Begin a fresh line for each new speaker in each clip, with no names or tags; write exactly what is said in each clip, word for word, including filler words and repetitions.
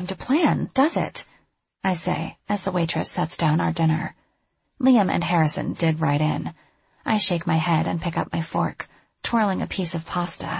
seem to plan, does it? I say, as the waitress sets down our dinner. Liam and Harrison dig right in. I shake my head and pick up my fork, twirling a piece of pasta.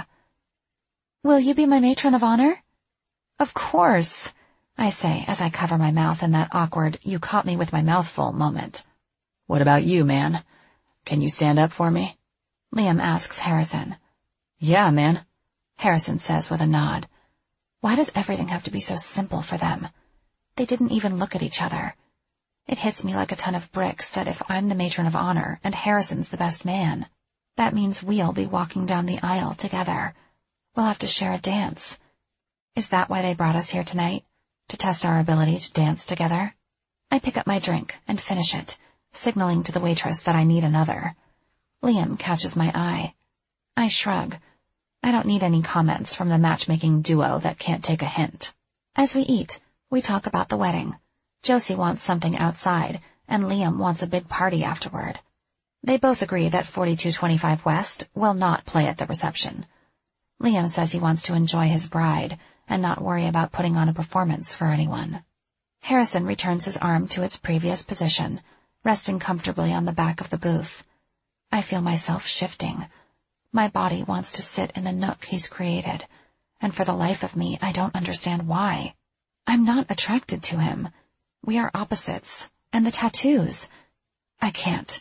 Will you be my matron of honor? Of course, I say as I cover my mouth in that awkward, you caught me with my mouth full moment. What about you, man? Can you stand up for me? Liam asks Harrison. Yeah, man, Harrison says with a nod. Why does everything have to be so simple for them? They didn't even look at each other. It hits me like a ton of bricks that if I'm the matron of honor and Harrison's the best man, that means we'll be walking down the aisle together. We'll have to share a dance. Is that why they brought us here tonight? To test our ability to dance together? I pick up my drink and finish it, signaling to the waitress that I need another. Liam catches my eye. I shrug. I don't need any comments from the matchmaking duo that can't take a hint. As we eat, we talk about the wedding. Josie wants something outside, and Liam wants a big party afterward. They both agree that forty-two twenty-five West will not play at the reception. Liam says he wants to enjoy his bride and not worry about putting on a performance for anyone. Harrison returns his arm to its previous position, resting comfortably on the back of the booth. I feel myself shifting. My body wants to sit in the nook he's created, and for the life of me, I don't understand why. I'm not attracted to him. We are opposites. And the tattoos. I can't.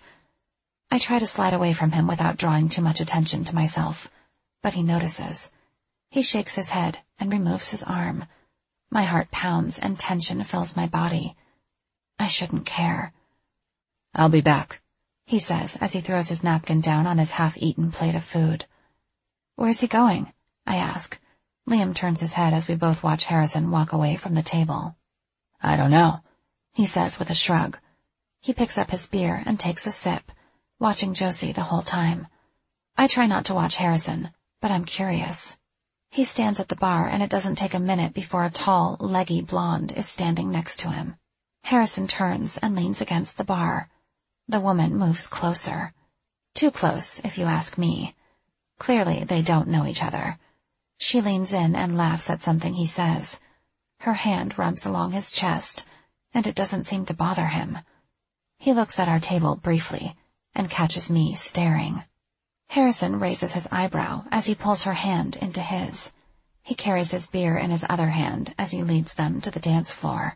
I try to slide away from him without drawing too much attention to myself, but he notices. He shakes his head and removes his arm. My heart pounds and tension fills my body. I shouldn't care. I'll be back, he says as he throws his napkin down on his half-eaten plate of food. Where's he going? I ask. Liam turns his head as we both watch Harrison walk away from the table. I don't know, he says with a shrug. He picks up his beer and takes a sip, watching Josie the whole time. I try not to watch Harrison, but I'm curious. He stands at the bar, and it doesn't take a minute before a tall, leggy blonde is standing next to him. Harrison turns and leans against the bar. The woman moves closer. Too close, if you ask me. Clearly, they don't know each other. She leans in and laughs at something he says. Her hand rubs along his chest, and it doesn't seem to bother him. He looks at our table briefly and catches me staring. Harrison raises his eyebrow as he pulls her hand into his. He carries his beer in his other hand as he leads them to the dance floor.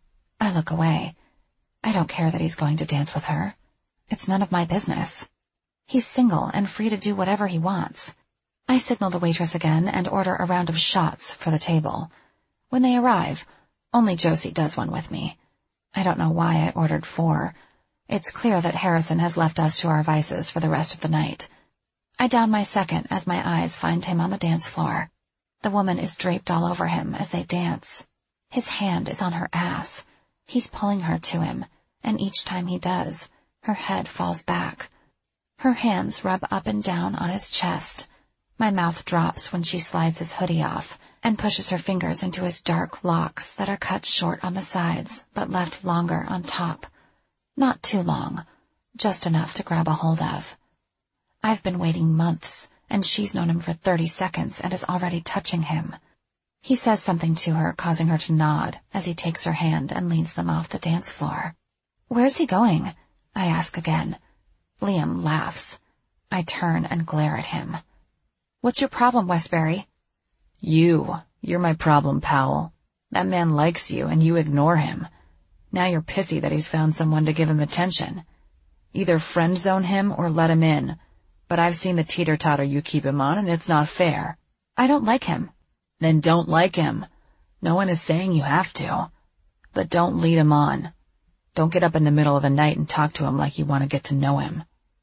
I look away. I don't care that he's going to dance with her. It's none of my business. He's single and free to do whatever he wants. I signal the waitress again and order a round of shots for the table. When they arrive, only Josie does one with me. I don't know why I ordered four. It's clear that Harrison has left us to our vices for the rest of the night. I down my second as my eyes find him on the dance floor. The woman is draped all over him as they dance. His hand is on her ass. He's pulling her to him, and each time he does, her head falls back. Her hands rub up and down on his chest. My mouth drops when she slides his hoodie off and pushes her fingers into his dark locks that are cut short on the sides but left longer on top. Not too long, just enough to grab a hold of. I've been waiting months, and she's known him for thirty seconds and is already touching him. He says something to her, causing her to nod as he takes her hand and leads them off the dance floor. Where's he going? I ask again. Liam laughs. I turn and glare at him. What's your problem, Westbury? You. You're my problem, Powell. That man likes you, and you ignore him. Now you're pissy that he's found someone to give him attention. Either friend zone him or let him in. But I've seen the teeter-totter you keep him on, and it's not fair. I don't like him. Then don't like him. No one is saying you have to. But don't lead him on. Don't get up in the middle of the night and talk to him like you want to get to know him.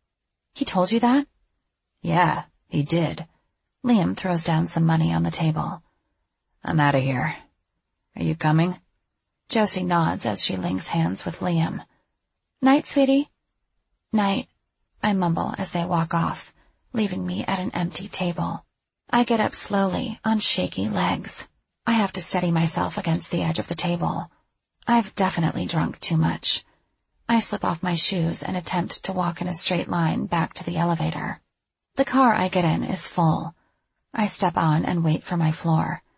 He told you that? Yeah, he did. Liam throws down some money on the table. I'm out of here. Are you coming? Josie nods as she links hands with Liam. Night, sweetie. Night, I mumble as they walk off, leaving me at an empty table. I get up slowly on shaky legs. I have to steady myself against the edge of the table. I've definitely drunk too much. I slip off my shoes and attempt to walk in a straight line back to the elevator. The car I get in is full. I step on and wait for my floor.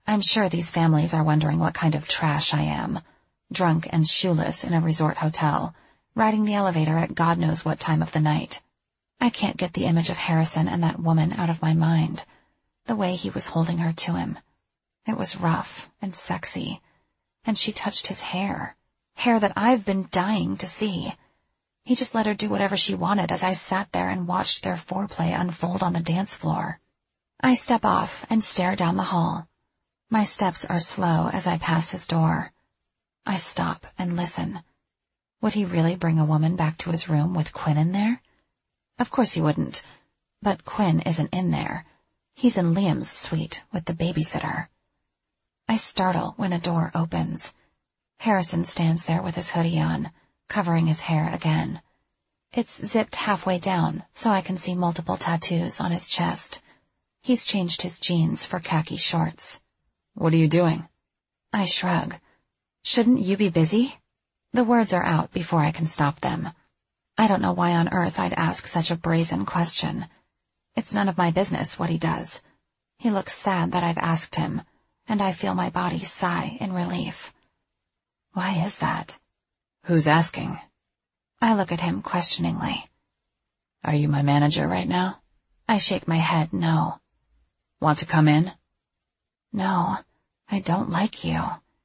I'm sure these families are wondering what kind of trash I am, drunk and shoeless in a resort hotel, riding the elevator at God knows what time of the night. I can't get the image of Harrison and that woman out of my mind, the way he was holding her to him. It was rough and sexy, and she touched his hair, hair that I've been dying to see. He just let her do whatever she wanted as I sat there and watched their foreplay unfold on the dance floor. I step off and stare down the hall. My steps are slow as I pass his door. I stop and listen. Would he really bring a woman back to his room with Quinn in there? Of course he wouldn't, but Quinn isn't in there. He's in Liam's suite with the babysitter. I startle when a door opens. Harrison stands there with his hoodie on, covering his hair again. It's zipped halfway down, so I can see multiple tattoos on his chest. He's changed his jeans for khaki shorts.
What are you doing?
I shrug. Shouldn't you be busy? The words are out before I can stop them. I don't know why on earth I'd ask such a brazen question. It's none of my business what he does. He looks sad that I've asked him, and I feel my body sigh in relief. Why is that?
Who's asking?
I look at him questioningly.
Are you my manager right now?
I shake my head no.
Want to come in?
No, I don't like you.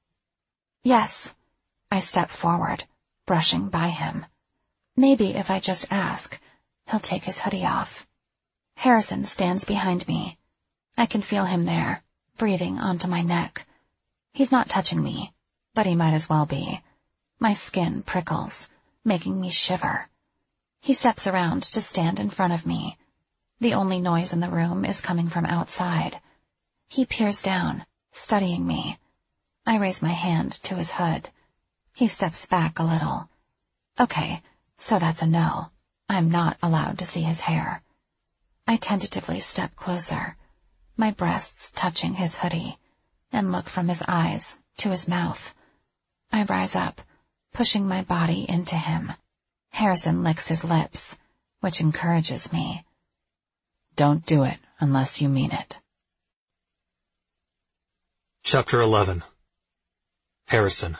Yes. I step forward, brushing by him. Maybe if I just ask, he'll take his hoodie off. Harrison stands behind me. I can feel him there, breathing onto my neck. He's not touching me, but he might as well be. My skin prickles, making me shiver. He steps around to stand in front of me. The only noise in the room is coming from outside. He peers down, studying me. I raise my hand to his hood. He steps back a little. Okay, so that's a no. I'm not allowed to see his hair. I tentatively step closer, my breasts touching his hoodie, and look from his eyes to his mouth. I rise up, pushing my body into him. Harrison licks his lips, which encourages me.
Don't do it unless you mean it.
Chapter eleven. Harrison.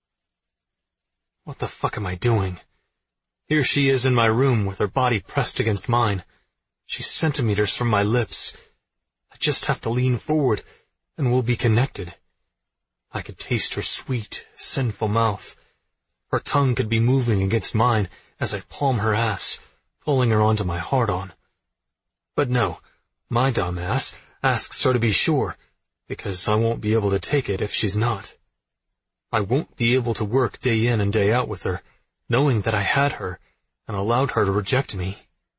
What the fuck am I doing? Here she is in my room with her body pressed against mine. She's centimeters from my lips. I just have to lean forward, and we'll be connected. I could taste her sweet, sinful mouth. Her tongue could be moving against mine as I palm her ass, pulling her onto my hard-on. But no, my dumb ass asks her to be sure, because I won't be able to take it if she's not. I won't be able to work day in and day out with her, knowing that I had her and allowed her to reject me.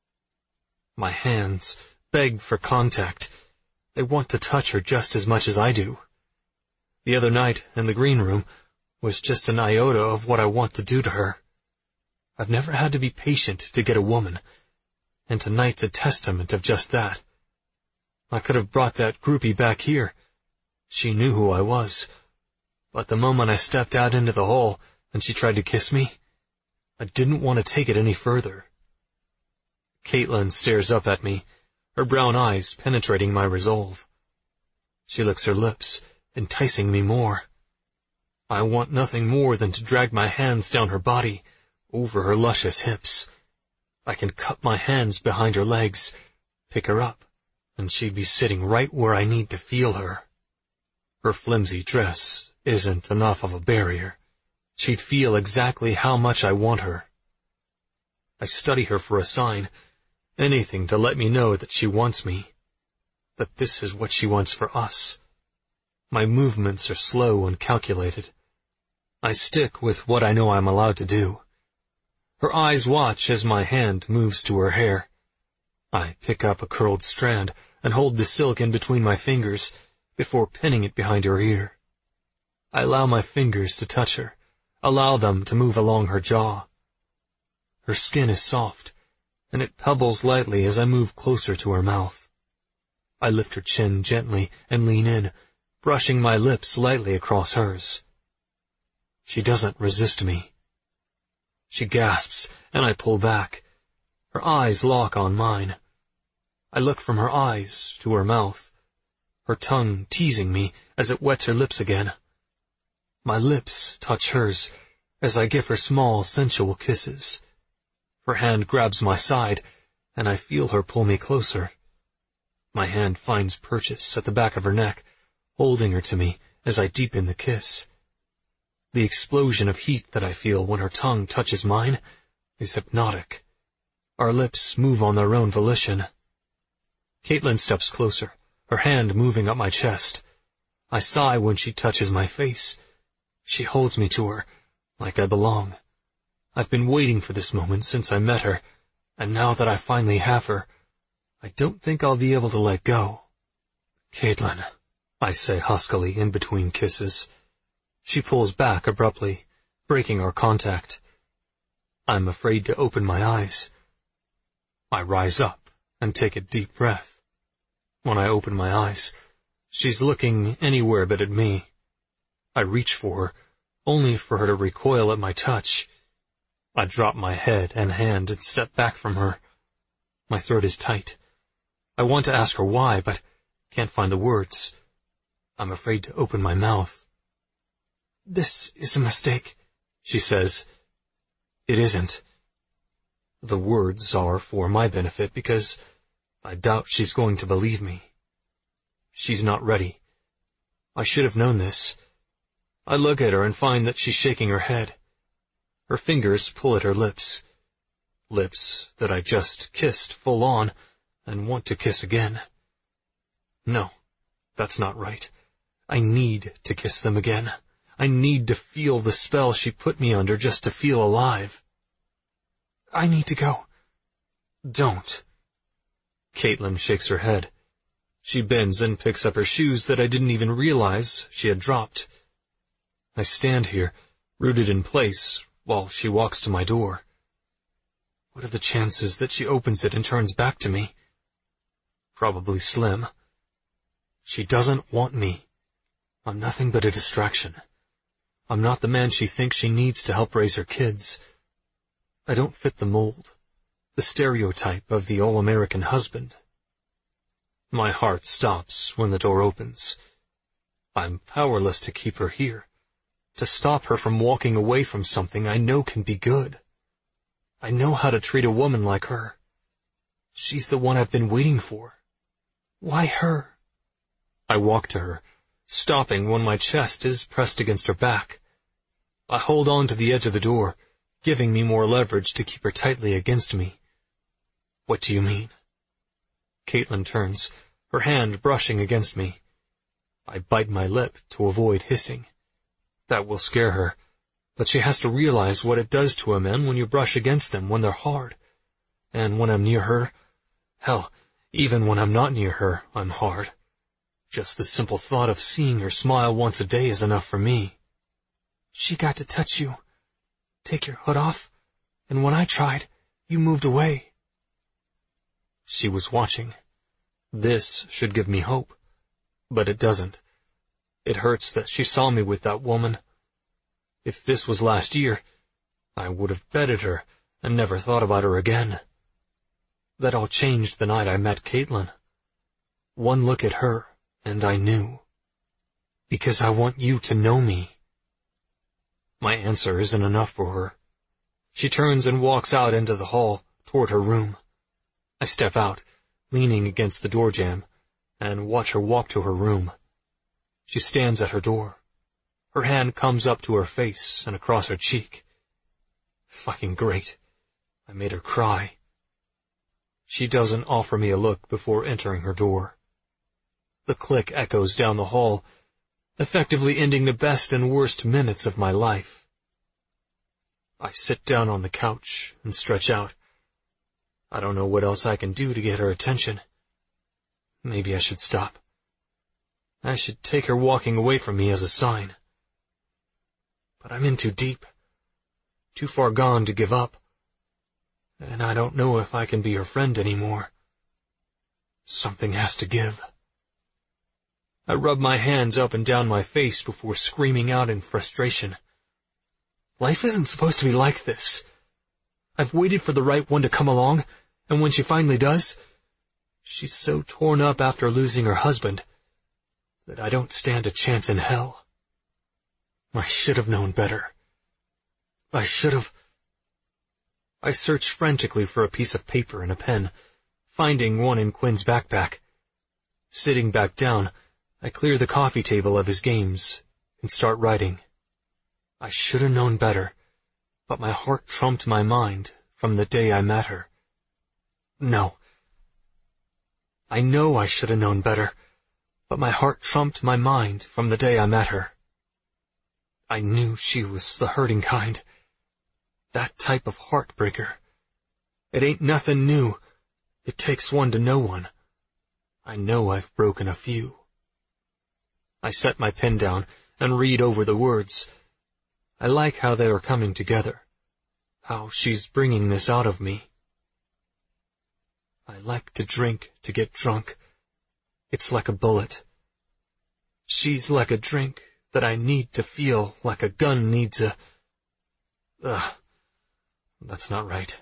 My hands beg for contact. They want to touch her just as much as I do. The other night in the green room was just an iota of what I want to do to her. I've never had to be patient to get a woman, and tonight's a testament of just that. I could have brought that groupie back here. She knew who I was. But the moment I stepped out into the hall and she tried to kiss me, I didn't want to take it any further. Caitlin stares up at me, her brown eyes penetrating my resolve. She licks her lips, enticing me more. I want nothing more than to drag my hands down her body, over her luscious hips. I can cup my hands behind her legs, pick her up, and she'd be sitting right where I need to feel her. Her flimsy dress isn't enough of a barrier. She'd feel exactly how much I want her. I study her for a sign, anything to let me know that she wants me, that this is what she wants for us. My movements are slow and calculated. I stick with what I know I'm allowed to do. Her eyes watch as my hand moves to her hair. I pick up a curled strand and hold the silk in between my fingers before pinning it behind her ear. I allow my fingers to touch her, allow them to move along her jaw. Her skin is soft, and it pebbles lightly as I move closer to her mouth. I lift her chin gently and lean in, brushing my lips lightly across hers. She doesn't resist me. She gasps, and I pull back. Her eyes lock on mine. I look from her eyes to her mouth. her tongue teasing me as it wets her lips again. My lips touch hers as I give her small, sensual kisses. Her hand grabs my side, and I feel her pull me closer. My hand finds purchase at the back of her neck, holding her to me as I deepen the kiss. The explosion of heat that I feel when her tongue touches mine is hypnotic. Our lips move on their own volition. Caitlin steps closer, her hand moving up my chest. I sigh when she touches my face. She holds me to her, like I belong. I've been waiting for this moment since I met her, and now that I finally have her, I don't think I'll be able to let go. Caitlin, I say huskily in between kisses. She pulls back abruptly, breaking our contact. I'm afraid to open my eyes. I rise up and take a deep breath. When I open my eyes, she's looking anywhere but at me. I reach for her, only for her to recoil at my touch. I drop my head and hand and step back from her. My throat is tight. I want to ask her why, but can't find the words. I'm afraid to open my mouth. This is a mistake, she says. It isn't. The words are for my benefit because I doubt she's going to believe me. She's not ready. I should have known this. I look at her and find that she's shaking her head. Her fingers pull at her lips. Lips that I just kissed full on and want to kiss again. No, that's not right. I need to kiss them again. I need to feel the spell she put me under just to feel alive. I need to go. Don't. Caitlin shakes her head. She bends and picks up her shoes that I didn't even realize she had dropped. I stand here, rooted in place, while she walks to my door. What are the chances that she opens it and turns back to me? Probably slim. She doesn't want me. I'm nothing but a distraction. I'm not the man she thinks she needs to help raise her kids. I don't fit the mold, the stereotype of the all-American husband. My heart stops when the door opens. I'm powerless to keep her here, to stop her from walking away from something I know can be good. I know how to treat a woman like her. She's the one I've been waiting for. Why her? I walk to her, stopping when my chest is pressed against her back. I hold on to the edge of the door, giving me more leverage to keep her tightly against me. What do you mean? Caitlin turns, her hand brushing against me. I bite my lip to avoid hissing. That will scare her, but she has to realize what it does to a man when you brush against them when they're hard. And when I'm near her, hell, even when I'm not near her, I'm hard. Just the simple thought of seeing her smile once a day is enough for me. She got to touch you, take your hood off, and when I tried, you moved away. She was watching. This should give me hope, but it doesn't. It hurts that she saw me with that woman. If this was last year, I would have betted her and never thought about her again. That all changed the night I met Caitlin. One look at her, and I knew. Because I want you to know me. My answer isn't enough for her. She turns and walks out into the hall, toward her room. I step out, leaning against the door jamb, and watch her walk to her room. She stands at her door. Her hand comes up to her face and across her cheek. Fucking great. I made her cry. She doesn't offer me a look before entering her door. The click echoes down the hall, effectively ending the best and worst minutes of my life. I sit down on the couch and stretch out. I don't know what else I can do to get her attention. Maybe I should stop. I should take her walking away from me as a sign. But I'm in too deep, too far gone to give up, and I don't know if I can be her friend anymore. Something has to give. I rub my hands up and down my face before screaming out in frustration. Life isn't supposed to be like this. I've waited for the right one to come along, and when she finally does, she's so torn up after losing her husband, that I don't stand a chance in hell. I should have known better. I should have... I searched frantically for a piece of paper and a pen, finding one in Quinn's backpack. Sitting back down, I clear the coffee table of his games and start writing. I should have known better, but my heart trumped my mind from the day I met her. No. I know I should have known better, but my heart trumped my mind from the day I met her. I knew she was the hurting kind. That type of heartbreaker. It ain't nothing new. It takes one to know one. I know I've broken a few. I set my pen down and read over the words. I like how they are coming together. How she's bringing this out of me. I like to drink to get drunk. It's like a bullet. She's like a drink that I need to feel like a gun needs a... Ugh. That's not right.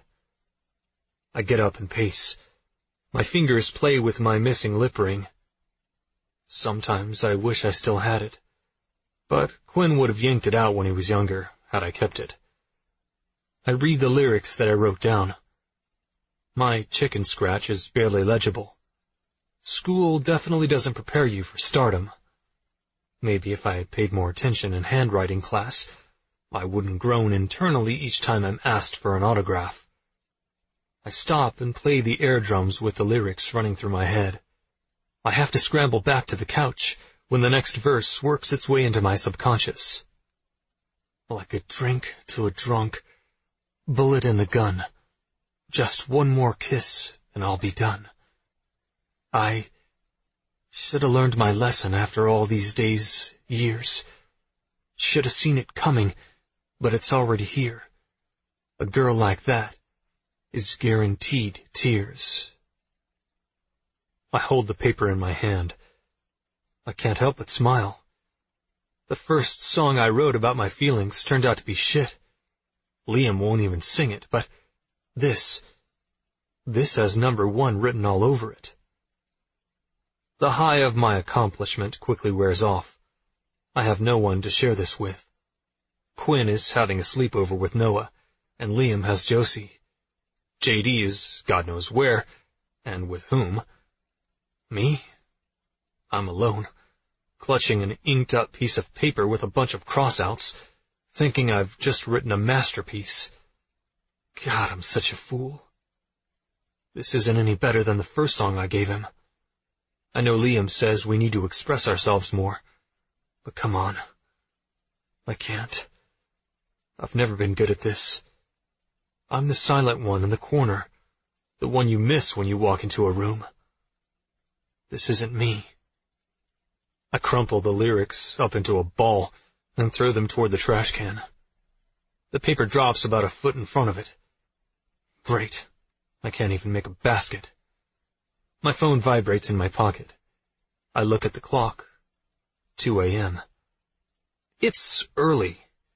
I get up and pace. My fingers play with my missing lip ring. Sometimes I wish I still had it. But Quinn would have yanked it out when he was younger, had I kept it. I read the lyrics that I wrote down. My chicken scratch is barely legible. School definitely doesn't prepare you for stardom. Maybe if I had paid more attention in handwriting class, I wouldn't groan internally each time I'm asked for an autograph. I stop and play the air drums with the lyrics running through my head. I have to scramble back to the couch when the next verse works its way into my subconscious. Like a drink to a drunk, bullet in the gun. Just one more kiss and I'll be done. I should have learned my lesson after all these days, years. Should have seen it coming, but it's already here. A girl like that is guaranteed tears. I hold the paper in my hand. I can't help but smile. The first song I wrote about my feelings turned out to be shit. Liam won't even sing it, but this, this has number one written all over it. The high of my accomplishment quickly wears off. I have no one to share this with. Quinn is having a sleepover with Noah, and Liam has Josie. J D is God knows where, and with whom. Me? I'm alone, clutching an inked-up piece of paper with a bunch of cross-outs, thinking I've just written a masterpiece. God, I'm such a fool. This isn't any better than the first song I gave him. I know Liam says we need to express ourselves more, but come on. I can't. I've never been good at this. I'm the silent one in the corner, the one you miss when you walk into a room. This isn't me. I crumple the lyrics up into a ball and throw them toward the trash can. The paper drops about a foot in front of it. Great. I can't even make a basket. My phone vibrates in my pocket. I look at the clock. two a.m. It's early.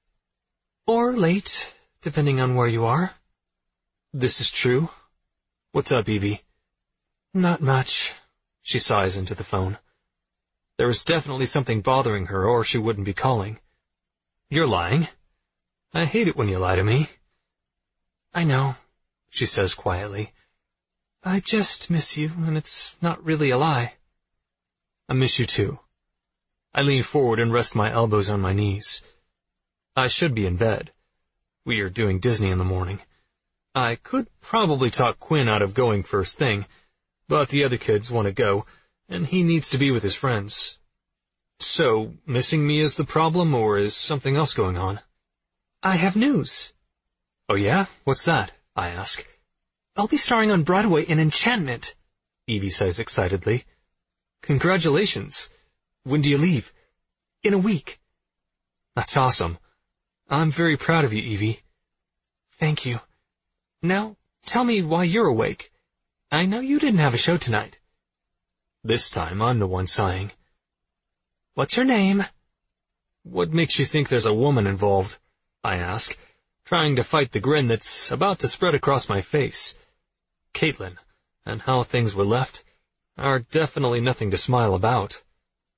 Or late, depending on where you are. This is true. What's up, Evie? Not much. She sighs into the phone. There is definitely something bothering her, or she wouldn't be calling. You're lying. I hate it when you lie to me. I know, she says quietly. I just miss you, and it's not really a lie. I miss you too. I lean forward and rest my elbows on my knees. I should be in bed. We are doing Disney in the morning. I could probably talk Quinn out of going first thing, but the other kids want to go, and he needs to be with his friends. So, missing me is the problem, or is something else going on? I have news. Oh yeah? What's that? I ask. I'll be starring on Broadway in Enchantment, Evie says excitedly. Congratulations. When do you leave? In a week. That's awesome. I'm very proud of you, Evie. Thank you. Now, tell me why you're awake. I know you didn't have a show tonight. This time, I'm the one sighing. What's your name? What makes you think there's a woman involved? I ask, trying to fight the grin that's about to spread across my face. Caitlin, and how things were left, are definitely nothing to smile about.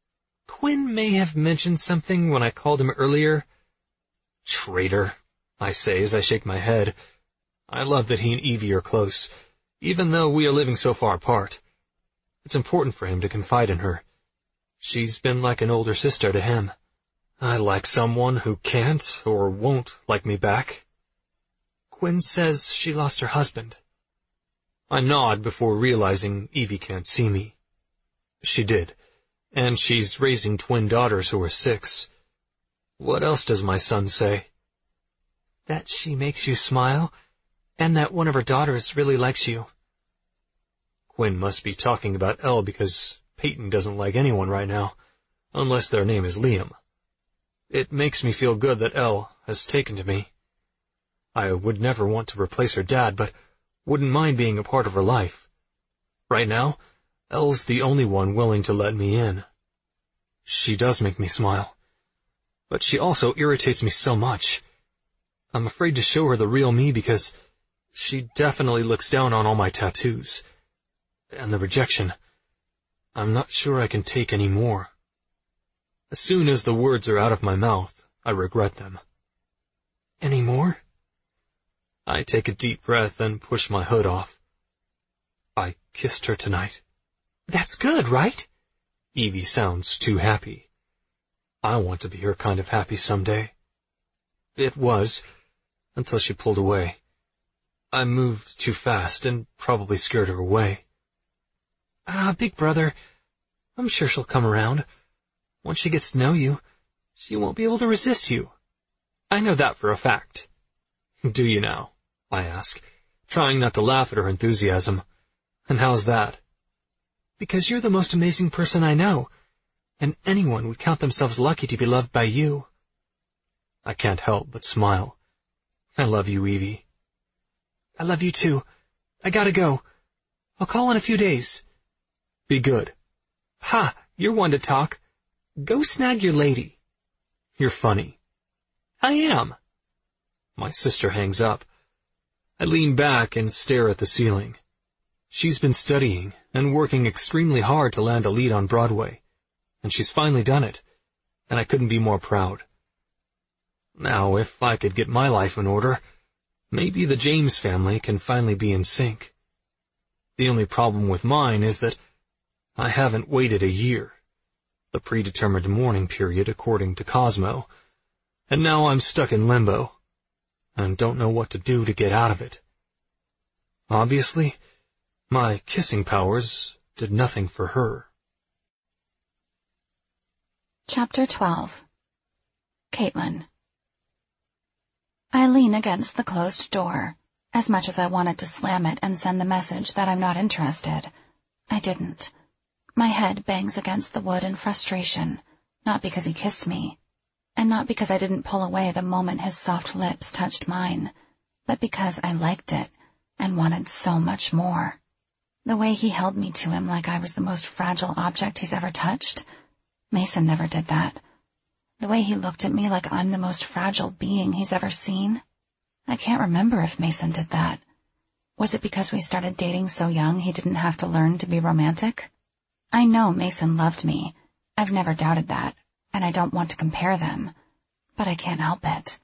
Quinn may have mentioned something when I called him earlier. Traitor, I say as I shake my head. I love that he and Evie are close, even though we are living so far apart. It's important for him to confide in her. She's been like an older sister to him. I like someone who can't or won't like me back. Quinn says she lost her husband. I nod before realizing Evie can't see me. She did, and she's raising twin daughters who are six. What else does my son say? That she makes you smile, and that one of her daughters really likes you. Quinn must be talking about Elle because Peyton doesn't like anyone right now, unless their name is Liam. It makes me feel good that Elle has taken to me. I would never want to replace her dad, but wouldn't mind being a part of her life. Right now, Elle's the only one willing to let me in. She does make me smile, but she also irritates me so much. I'm afraid to show her the real me because she definitely looks down on all my tattoos. And the rejection, I'm not sure I can take any more. As soon as the words are out of my mouth, I regret them. Any more? I take a deep breath and push my hood off. I kissed her tonight. That's good, right? Evie sounds too happy. I want to be her kind of happy someday. It was, until she pulled away. I moved too fast and probably scared her away. Ah, big brother, I'm sure she'll come around. Once she gets to know you, she won't be able to resist you. I know that for a fact. Do you now? I ask, trying not to laugh at her enthusiasm. And how's that? Because you're the most amazing person I know, and anyone would count themselves lucky to be loved by you. I can't help but smile. I love you, Evie. I love you too. I gotta go. I'll call in a few days. Be good. Ha! You're one to talk. Go snag your lady. You're funny. I am. My sister hangs up. I lean back and stare at the ceiling. She's been studying and working extremely hard to land a lead on Broadway, and she's finally done it, and I couldn't be more proud. Now, if I could get my life in order, maybe the James family can finally be in sync. The only problem with mine is that I haven't waited a year, the predetermined mourning period according to Cosmo, and now I'm stuck in limbo, and don't know what to do to get out of it. Obviously, my kissing powers did nothing for her.
Chapter twelve. Caitlin. I lean against the closed door. As much as I wanted to slam it and send the message that I'm not interested, I didn't. My head bangs against the wood in frustration, not because he kissed me, and not because I didn't pull away the moment his soft lips touched mine, but because I liked it and wanted so much more. The way he held me to him like I was the most fragile object he's ever touched. Mason never did that. The way he looked at me like I'm the most fragile being he's ever seen. I can't remember if Mason did that. Was it because we started dating so young he didn't have to learn to be romantic? I know Mason loved me. I've never doubted that, and I don't want to compare them, but I can't help it.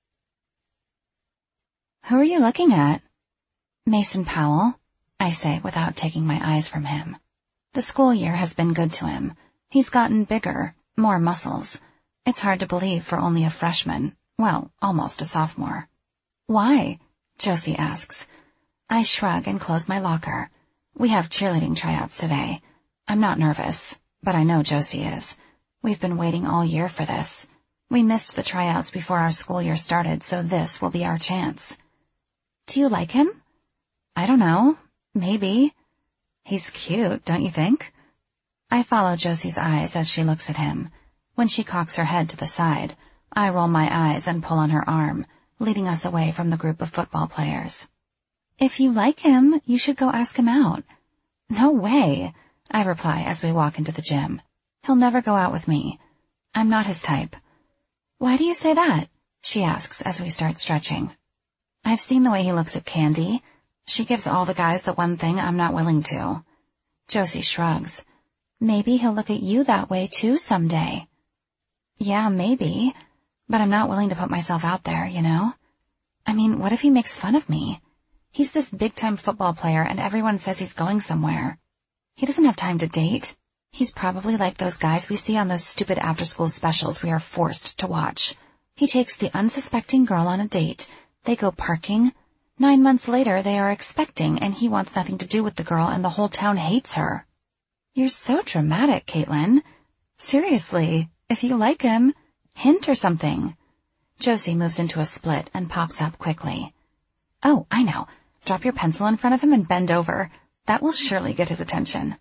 Who are you looking at? Mason Powell, I say without taking my eyes from him. The school year has been good to him. He's gotten bigger, more muscles. It's hard to believe for only a freshman, well, almost a sophomore. Why? Josie asks. I shrug and close my locker. We have cheerleading tryouts today. I'm not nervous, but I know Josie is. We've been waiting all year for this. We missed the tryouts before our school year started, so this will be our chance. Do you like him? I don't know. Maybe. He's cute, don't you think? I follow Josie's eyes as she looks at him. When she cocks her head to the side, I roll my eyes and pull on her arm, leading us away from the group of football players. If you like him, you should go ask him out. No way, I reply as we walk into the gym. He'll never go out with me. I'm not his type. Why do you say that? She asks as we start stretching. I've seen the way he looks at Candy. She gives all the guys the one thing I'm not willing to. Josie shrugs. Maybe he'll look at you that way too someday. Yeah, maybe, but I'm not willing to put myself out there, you know? I mean, what if he makes fun of me? He's this big-time football player and everyone says he's going somewhere. He doesn't have time to date. He's probably like those guys we see on those stupid after-school specials we are forced to watch. He takes the unsuspecting girl on a date. They go parking. Nine months later, they are expecting, and he wants nothing to do with the girl, and the whole town hates her. You're so dramatic, Caitlin. Seriously, if you like him, hint or something. Josie moves into a split and pops up quickly. Oh, I know. Drop your pencil in front of him and bend over. That will surely get his attention.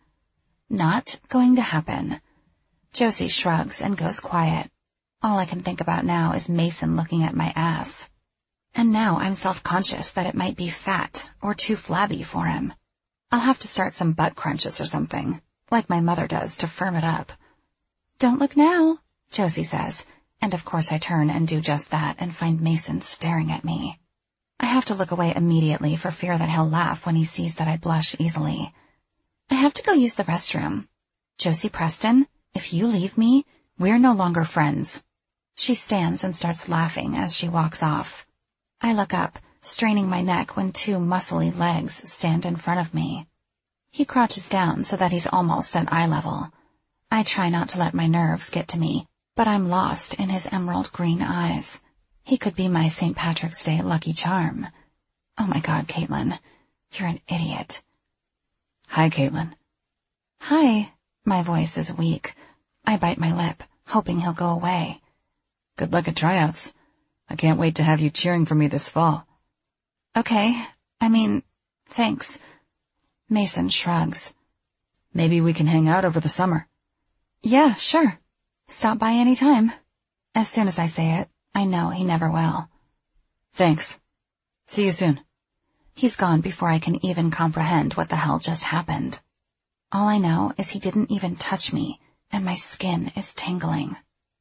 Not going to happen. Josie shrugs and goes quiet. All I can think about now is Mason looking at my ass. And now I'm self-conscious that it might be fat or too flabby for him. I'll have to start some butt crunches or something, like my mother does, to firm it up. Don't look now, Josie says, and of course I turn and do just that and find Mason staring at me. I have to look away immediately for fear that he'll laugh when he sees that I blush easily. I have to go use the restroom. Josie Preston, if you leave me, we're no longer friends. She stands and starts laughing as she walks off. I look up, straining my neck when two muscly legs stand in front of me. He crouches down so that he's almost at eye level. I try not to let my nerves get to me, but I'm lost in his emerald green eyes. He could be my Saint Patrick's Day lucky charm. Oh my God, Caitlin, you're an idiot.
Hi, Caitlin.
Hi. My voice is weak. I bite my lip, hoping he'll go away.
Good luck at tryouts. I can't wait to have you cheering for me this fall.
Okay. I mean, thanks. Mason shrugs.
Maybe we can hang out over the summer.
Yeah, sure. Stop by any time. As soon as I say it, I know he never will.
Thanks. See you soon.
He's gone before I can even comprehend what the hell just happened. All I know is he didn't even touch me, and my skin is tingling.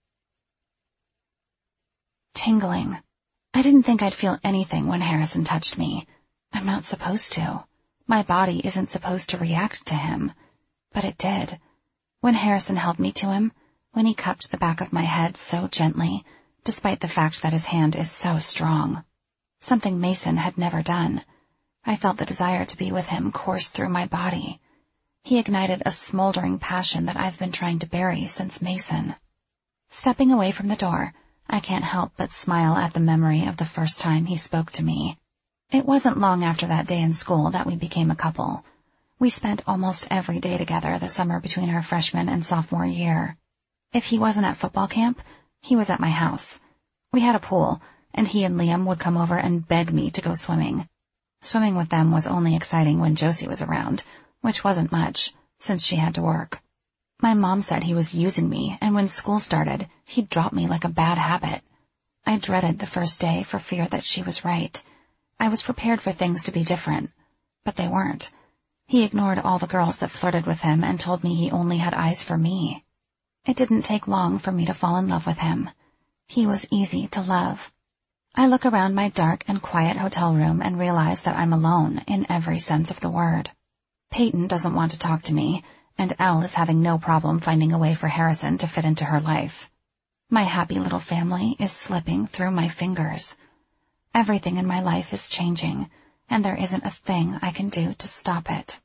Tingling. I didn't think I'd feel anything when Harrison touched me. I'm not supposed to. My body isn't supposed to react to him. But it did. When Harrison held me to him, when he cupped the back of my head so gently, despite the fact that his hand is so strong. Something Mason had never done. I felt the desire to be with him course through my body. He ignited a smoldering passion that I've been trying to bury since Mason. Stepping away from the door, I can't help but smile at the memory of the first time he spoke to me. It wasn't long after that day in school that we became a couple. We spent almost every day together the summer between our freshman and sophomore year. If he wasn't at football camp, he was at my house. We had a pool, and he and Liam would come over and beg me to go swimming. Swimming with them was only exciting when Josie was around, which wasn't much, since she had to work. My mom said he was using me, and when school started, he'd drop me like a bad habit. I dreaded the first day for fear that she was right. I was prepared for things to be different, but they weren't. He ignored all the girls that flirted with him and told me he only had eyes for me. It didn't take long for me to fall in love with him. He was easy to love. I look around my dark and quiet hotel room and realize that I'm alone in every sense of the word. Peyton doesn't want to talk to me, and Elle is having no problem finding a way for Harrison to fit into her life. My happy little family is slipping through my fingers. Everything in my life is changing, and there isn't a thing I can do to stop it.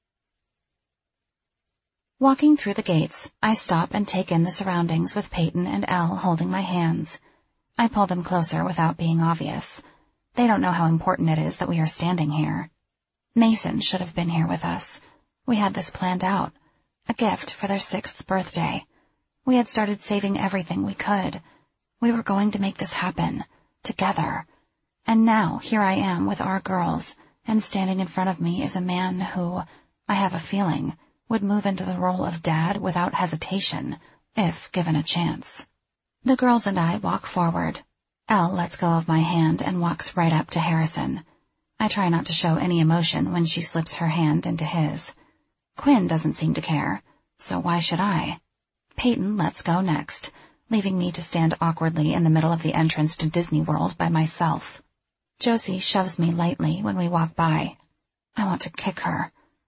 Walking through the gates, I stop and take in the surroundings with Peyton and Elle holding my hands. I pull them closer without being obvious. They don't know how important it is that we are standing here. Mason should have been here with us. We had this planned out. A gift for their sixth birthday. We had started saving everything we could. We were going to make this happen. Together. And now here I am with our girls, and standing in front of me is a man who, I have a feeling, would move into the role of dad without hesitation, if given a chance. The girls and I walk forward. Elle lets go of my hand and walks right up to Harrison. I try not to show any emotion when she slips her hand into his. Quinn doesn't seem to care, so why should I? Peyton lets go next, leaving me to stand awkwardly in the middle of the entrance to Disney World by myself. Josie shoves me lightly when we walk by. I want to kick her.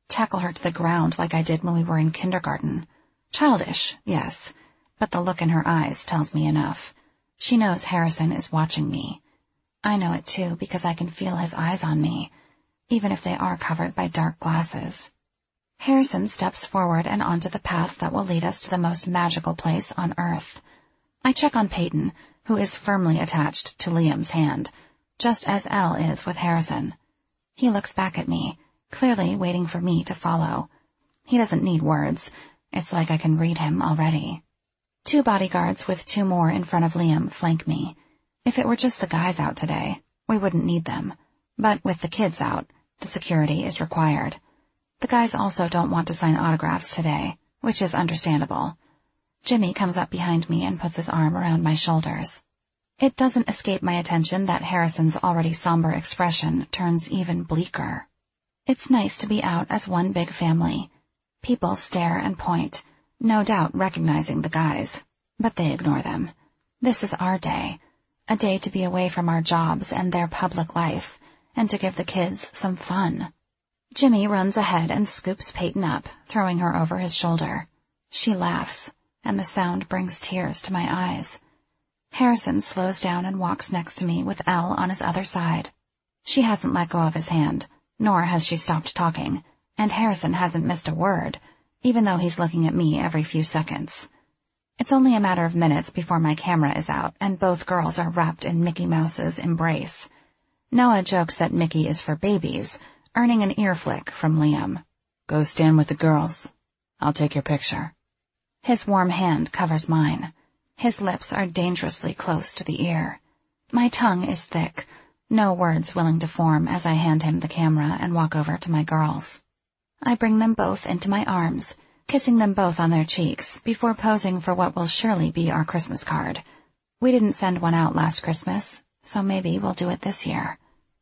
tackle her to the ground like I did when we were in kindergarten. Childish, yes, but the look in her eyes tells me enough. She knows Harrison is watching me. I know it too because I can feel his eyes on me, even if they are covered by dark glasses. Harrison steps forward and onto the path that will lead us to the most magical place on Earth. I check on Peyton, who is firmly attached to Liam's hand, just as Elle is with Harrison. He looks back at me, clearly waiting for me to follow. He doesn't need words. It's like I can read him already. Two bodyguards with two more in front of Liam flank me. If it were just the guys out today, we wouldn't need them. But with the kids out, the security is required. The guys also don't want to sign autographs today, which is understandable. Jimmy comes up behind me and puts his arm around my shoulders. It doesn't escape my attention that Harrison's already somber expression turns even bleaker. It's nice to be out as one big family. People stare and point, no doubt recognizing the guys, but they ignore them. This is our day, a day to be away from our jobs and their public life, and to give the kids some fun. Jimmy runs ahead and scoops Peyton up, throwing her over his shoulder. She laughs, and the sound brings tears to my eyes. Harrison slows down and walks next to me with Elle on his other side. She hasn't let go of his hand, nor has she stopped talking, and Harrison hasn't missed a word, even though he's looking at me every few seconds. It's only a matter of minutes before my camera is out and both girls are wrapped in Mickey Mouse's embrace. Noah jokes that Mickey is for babies, earning an ear flick from Liam.
Go stand with the girls. I'll take your picture.
His warm hand covers mine. His lips are dangerously close to the ear. My tongue is thick, no words willing to form as I hand him the camera and walk over to my girls. I bring them both into my arms, kissing them both on their cheeks before posing for what will surely be our Christmas card. We didn't send one out last Christmas, so maybe we'll do it this year.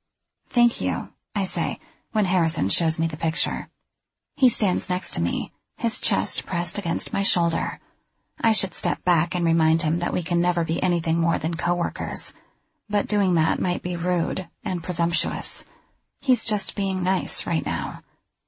Thank you, I say, when Harrison shows me the picture. He stands next to me, his chest pressed against my shoulder. I should step back and remind him that we can never be anything more than coworkers, but doing that might be rude and presumptuous. He's just being nice right now.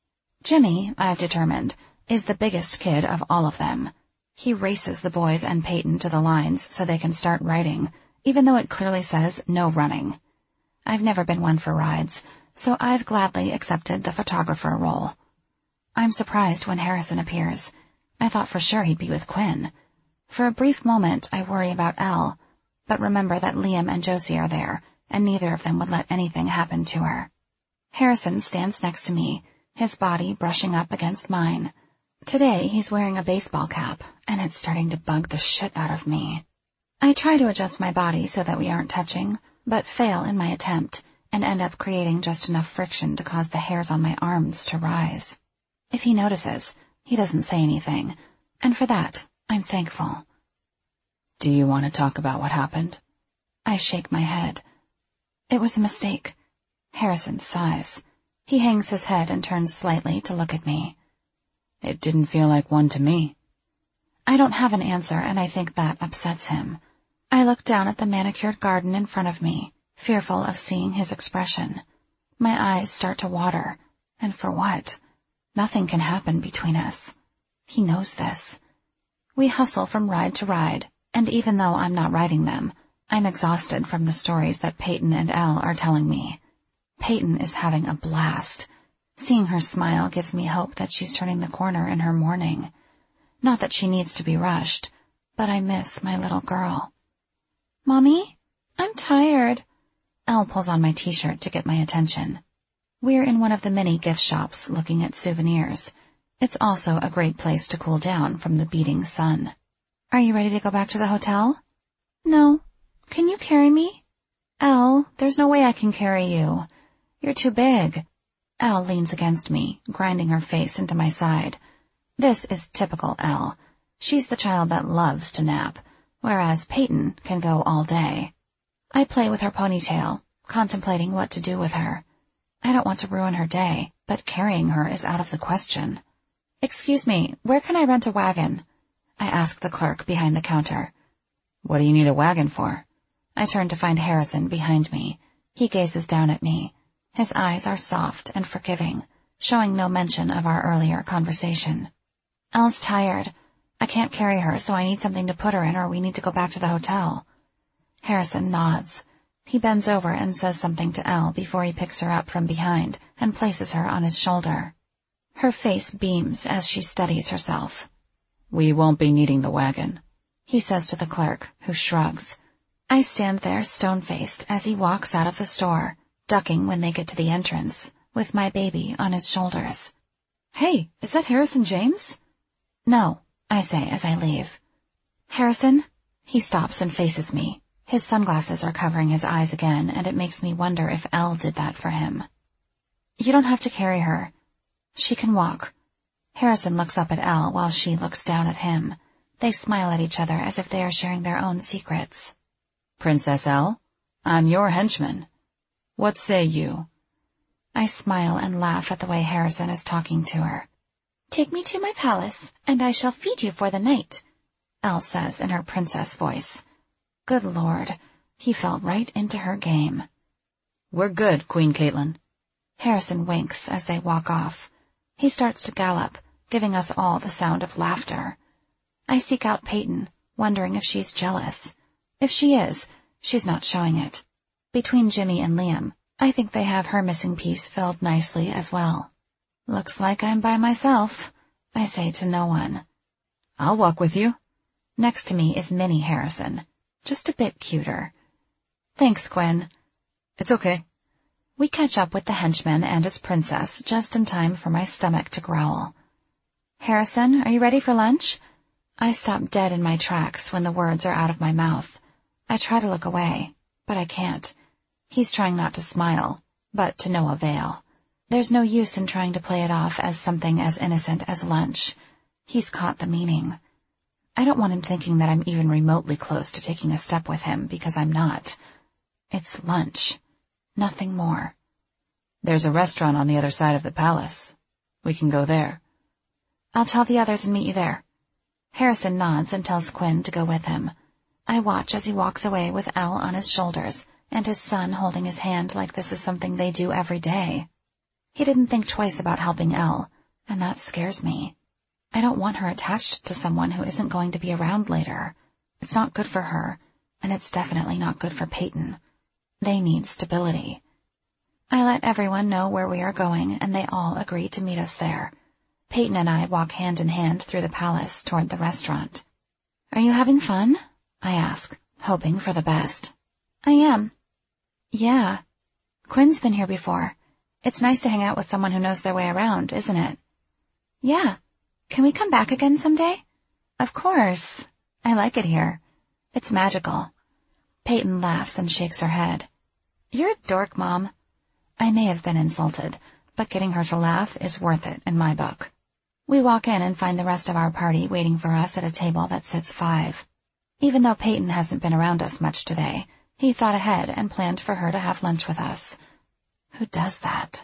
Jimmy, I've determined, is the biggest kid of all of them. He races the boys and Peyton to the lines so they can start writing, even though it clearly says no running. I've never been one for rides, so I've gladly accepted the photographer role. I'm surprised when Harrison appears. I thought for sure he'd be with Quinn. For a brief moment I worry about Elle, but remember that Liam and Josie are there, and neither of them would let anything happen to her. Harrison stands next to me, his body brushing up against mine. Today he's wearing a baseball cap, and it's starting to bug the shit out of me. I try to adjust my body so that we aren't touching, but fail in my attempt, and end up creating just enough friction to cause the hairs on my arms to rise. If he notices, he doesn't say anything, and for that, I'm thankful.
Do you want to talk about what happened?
I shake my head. It was a mistake. Harrison sighs. He hangs his head and turns slightly to look at me.
It didn't feel like one to me.
I don't have an answer, and I think that upsets him. I look down at the manicured garden in front of me, fearful of seeing his expression. My eyes start to water, and for what? Nothing can happen between us. He knows this. We hustle from ride to ride, and even though I'm not riding them, I'm exhausted from the stories that Peyton and Elle are telling me. Peyton is having a blast. Seeing her smile gives me hope that she's turning the corner in her mourning. Not that she needs to be rushed, but I miss my little girl. Mommy, I'm tired. Elle pulls on my t-shirt to get my attention. We're in one of the many gift shops looking at souvenirs. It's also a great place to cool down from the beating sun. Are you ready to go back to the hotel? No. Can you carry me? Elle, there's no way I can carry you. You're too big. Elle leans against me, grinding her face into my side. This is typical Elle. She's the child that loves to nap, whereas Peyton can go all day. I play with her ponytail, contemplating what to do with her. I don't want to ruin her day, but carrying her is out of the question. Excuse me, where can I rent a wagon? I ask the clerk behind the counter.
What do you need a wagon for?
I turn to find Harrison behind me. He gazes down at me. His eyes are soft and forgiving, showing no mention of our earlier conversation. Elle's tired. I can't carry her, so I need something to put her in or we need to go back to the hotel. Harrison nods. He bends over and says something to Elle before he picks her up from behind and places her on his shoulder. Her face beams as she steadies herself.
We won't be needing the wagon,
he says to the clerk, who shrugs. I stand there stone-faced as he walks out of the store, ducking when they get to the entrance, with my baby on his shoulders.
Hey, is that Harrison James?
No, I say as I leave. Harrison? He stops and faces me. His sunglasses are covering his eyes again, and it makes me wonder if Elle did that for him. You don't have to carry her. She can walk. Harrison looks up at Elle while she looks down at him. They smile at each other as if they are sharing their own secrets.
Princess Elle, I'm your henchman. What say you?
I smile and laugh at the way Harrison is talking to her. Take me to my palace, and I shall feed you for the night, Elle says in her princess voice. Good Lord, he fell right into her game.
We're good, Queen Caitlin.
Harrison winks as they walk off. He starts to gallop, giving us all the sound of laughter. I seek out Peyton, wondering if she's jealous. If she is, she's not showing it. Between Jimmy and Liam, I think they have her missing piece filled nicely as well. Looks like I'm by myself, I say to no one.
I'll walk with you.
Next to me is Minnie Harrison, just a bit cuter. Thanks, Gwen.
It's okay.
We catch up with the henchman and his princess just in time for my stomach to growl. Harrison, are you ready for lunch? I stop dead in my tracks when the words are out of my mouth. I try to look away, but I can't. He's trying not to smile, but to no avail. There's no use in trying to play it off as something as innocent as lunch. He's caught the meaning. I don't want him thinking that I'm even remotely close to taking a step with him, because I'm not. It's lunch. Nothing more.
There's a restaurant on the other side of the palace. We can go there.
I'll tell the others and meet you there. Harrison nods and tells Quinn to go with him. I watch as he walks away with Elle on his shoulders and his son holding his hand like this is something they do every day. He didn't think twice about helping Elle, and that scares me. I don't want her attached to someone who isn't going to be around later. It's not good for her, and it's definitely not good for Peyton. They need stability. I let everyone know where we are going, and they all agree to meet us there. Peyton and I walk hand in hand through the palace toward the restaurant. Are you having fun? I ask, hoping for the best. I am. Yeah. Quinn's been here before. It's nice to hang out with someone who knows their way around, isn't it? Yeah. Can we come back again someday? Of course. I like it here. It's magical. Peyton laughs and shakes her head. You're a dork, Mom. I may have been insulted, but getting her to laugh is worth it in my book. We walk in and find the rest of our party waiting for us at a table that sits five. Even though Peyton hasn't been around us much today, he thought ahead and planned for her to have lunch with us. Who does that?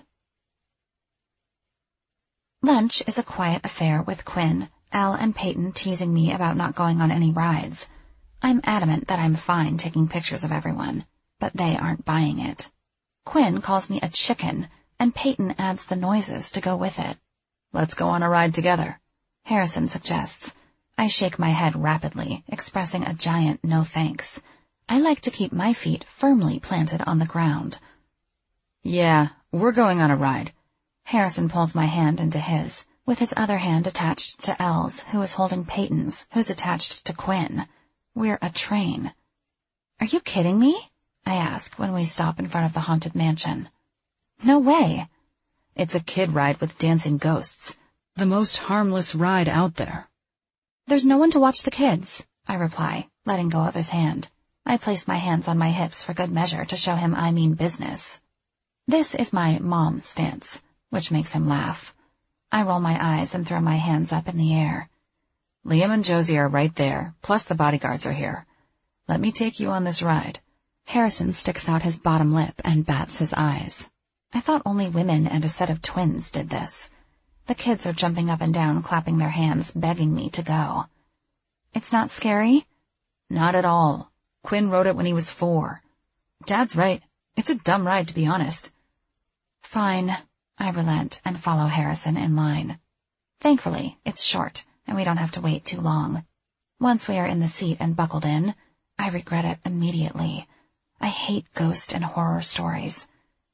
Lunch is a quiet affair with Quinn, Elle, and Peyton teasing me about not going on any rides. I'm adamant that I'm fine taking pictures of everyone, but they aren't buying it. Quinn calls me a chicken, and Peyton adds the noises to go with it.
Let's go on a ride together,
Harrison suggests. I shake my head rapidly, expressing a giant no thanks. I like to keep my feet firmly planted on the ground.
Yeah, we're going on a ride.
Harrison pulls my hand into his, with his other hand attached to Elle's, who is holding Peyton's, who's attached to Quinn. We're a train. Are you kidding me? I ask when we stop in front of the haunted mansion. No way.
It's a kid ride with dancing ghosts. The most harmless ride out there.
There's no one to watch the kids, I reply, letting go of his hand. I place my hands on my hips for good measure to show him I mean business. This is my mom stance, which makes him laugh. I roll my eyes and throw my hands up in the air.
Liam and Josie are right there, plus the bodyguards are here. Let me take you on this ride.
Harrison sticks out his bottom lip and bats his eyes. I thought only women and a set of twins did this. The kids are jumping up and down, clapping their hands, begging me to go. It's not scary?
Not at all. Quinn rode it when he was four. Dad's right. It's a dumb ride, to be honest.
Fine. I relent and follow Harrison in line. Thankfully, it's short, and we don't have to wait too long. Once we are in the seat and buckled in, I regret it immediately. I hate ghost and horror stories.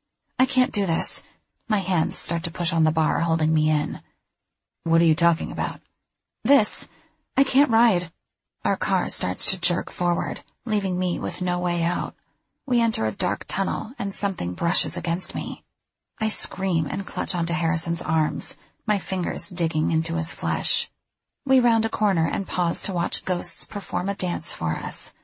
I can't do this. My hands start to push on the bar, holding me in.
What are you talking about?
This. I can't ride. Our car starts to jerk forward, leaving me with no way out. We enter a dark tunnel, and something brushes against me. I scream and clutch onto Harrison's arms, my fingers digging into his flesh. We round a corner and pause to watch ghosts perform a dance for us.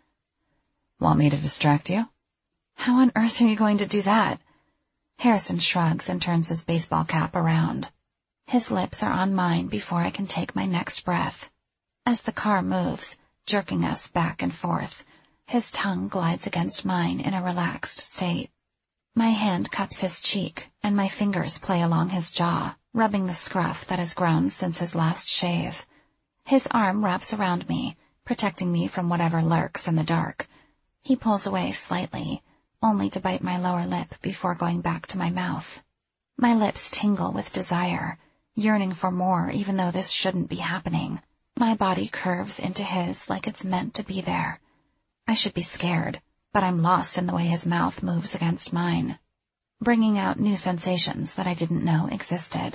Want me to distract you?
How on earth are you going to do that? Harrison shrugs and turns his baseball cap around. His lips are on mine before I can take my next breath. As the car moves, jerking us back and forth, his tongue glides against mine in a relaxed state. My hand cups his cheek, and my fingers play along his jaw, rubbing the scruff that has grown since his last shave. His arm wraps around me, protecting me from whatever lurks in the dark. He pulls away slightly, only to bite my lower lip before going back to my mouth. My lips tingle with desire, yearning for more even though this shouldn't be happening. My body curves into his like it's meant to be there. I should be scared, but I'm lost in the way his mouth moves against mine, bringing out new sensations that I didn't know existed.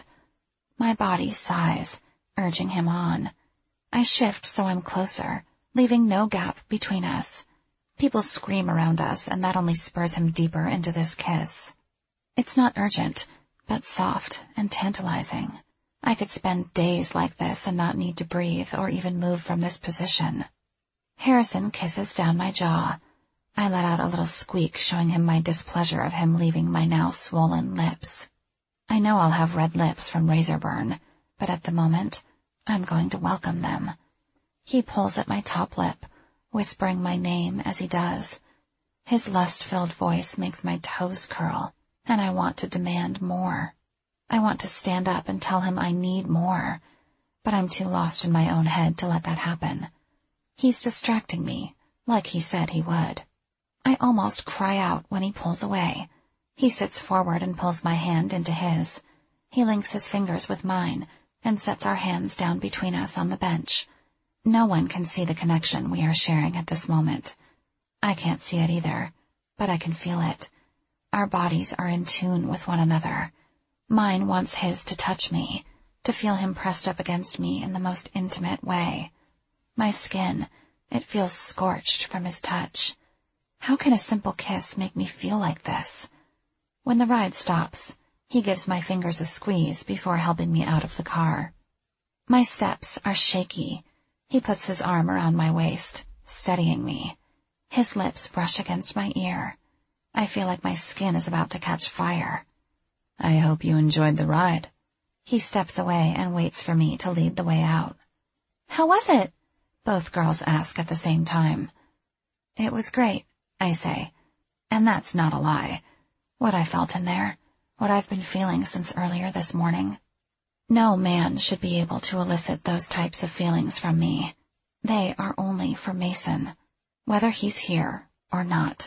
My body sighs, urging him on. I shift so I'm closer, leaving no gap between us. People scream around us, and that only spurs him deeper into this kiss. It's not urgent, but soft and tantalizing. I could spend days like this and not need to breathe or even move from this position. Harrison kisses down my jaw. I let out a little squeak, showing him my displeasure of him leaving my now swollen lips. I know I'll have red lips from razor burn, but at the moment, I'm going to welcome them. He pulls at my top lip, whispering my name as he does. His lust-filled voice makes my toes curl, and I want to demand more. I want to stand up and tell him I need more, but I'm too lost in my own head to let that happen. He's distracting me, like he said he would. I almost cry out when he pulls away. He sits forward and pulls my hand into his. He links his fingers with mine and sets our hands down between us on the bench. No one can see the connection we are sharing at this moment. I can't see it either, but I can feel it. Our bodies are in tune with one another. Mine wants his to touch me, to feel him pressed up against me in the most intimate way. My skin, it feels scorched from his touch. How can a simple kiss make me feel like this? When the ride stops, he gives my fingers a squeeze before helping me out of the car. My steps are shaky. He puts his arm around my waist, steadying me. His lips brush against my ear. I feel like my skin is about to catch fire.
I hope you enjoyed the ride.
He steps away and waits for me to lead the way out. How was it? Both girls ask at the same time. It was great, I say, and that's not a lie. What I felt in there, what I've been feeling since earlier this morning. No man should be able to elicit those types of feelings from me. They are only for Mason, whether he's here or not.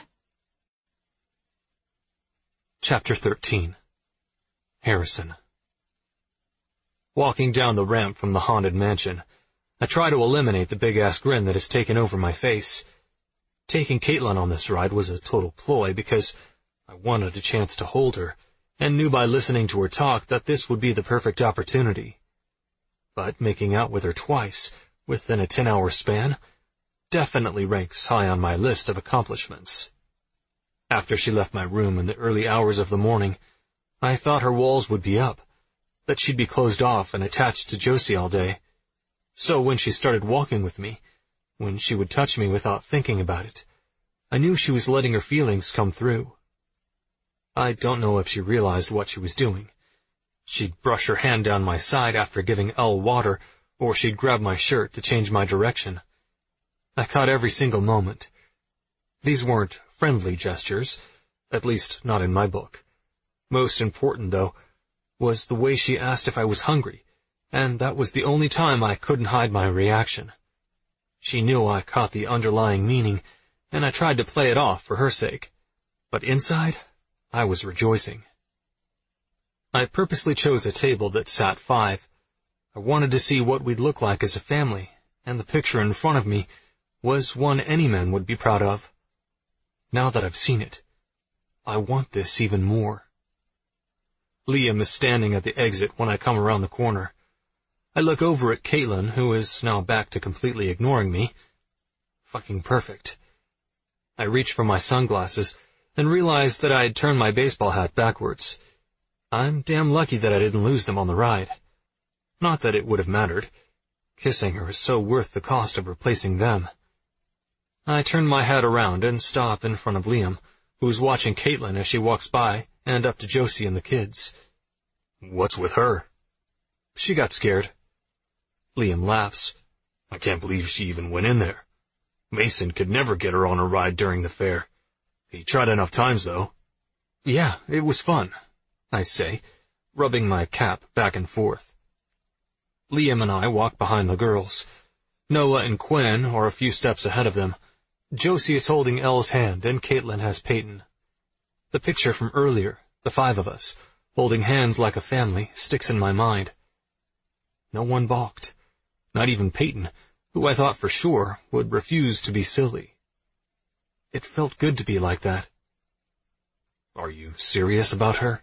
Chapter thirteen. Harrison. Walking down the ramp from the haunted mansion, I try to eliminate the big-ass grin that has taken over my face. Taking Caitlin on this ride was a total ploy because I wanted a chance to hold her, and knew by listening to her talk that this would be the perfect opportunity. But making out with her twice, within a ten-hour span, definitely ranks high on my list of accomplishments. After she left my room in the early hours of the morning, I thought her walls would be up, that she'd be closed off and attached to Josie all day. So when she started walking with me, when she would touch me without thinking about it, I knew she was letting her feelings come through. I don't know if she realized what she was doing. She'd brush her hand down my side after giving Elle water, or she'd grab my shirt to change my direction. I caught every single moment. These weren't friendly gestures, at least not in my book. Most important, though, was the way she asked if I was hungry, and that was the only time I couldn't hide my reaction. She knew I caught the underlying meaning, and I tried to play it off for her sake. But inside, I was rejoicing. I purposely chose a table that sat five. I wanted to see what we'd look like as a family, and the picture in front of me was one any man would be proud of. Now that I've seen it, I want this even more. Liam is standing at the exit when I come around the corner. I look over at Caitlin, who is now back to completely ignoring me. Fucking perfect. I reach for my sunglasses and realize that I had turned my baseball hat backwards. I'm damn lucky that I didn't lose them on the ride. Not that it would have mattered. Kissing her is so worth the cost of replacing them. I turn my head around and stop in front of Liam, who's watching Caitlin as she walks by, and up to Josie and the kids. What's with her? She got scared. Liam laughs. I can't believe she even went in there. Mason could never get her on a ride during the fair. He tried enough times, though. Yeah, it was fun, I say, rubbing my cap back and forth. Liam and I walk behind the girls. Noah and Quinn are a few steps ahead of them. Josie is holding Elle's hand, and Caitlin has Peyton. The picture from earlier, the five of us, holding hands like a family, sticks in my mind. No one balked. Not even Peyton, who I thought for sure would refuse to be silly. It felt good to be like that. Are you serious about her?